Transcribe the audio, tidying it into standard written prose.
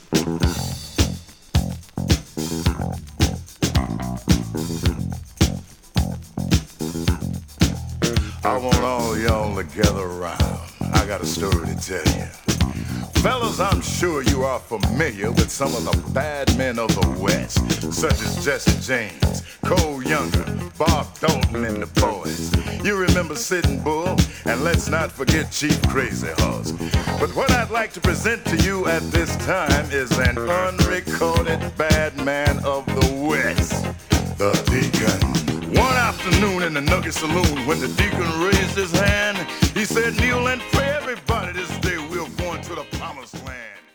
I want all y'all to gather around. I got a story to tell you. Fellas, I'm sure you are familiar with some of the bad men of the West, such as Jesse James, Cole Younger, Bob Dalton, and the boys. You remember Sitting Bull, and let's not forget Chief Crazy Horse. But what I'd like to present to you at this time is an unrecorded bad man of the West, the Deacon. One afternoon in the Nugget Saloon, when the Deacon raised his hand, he said, "Kneel and pray everybody this day, we're going to the promised land."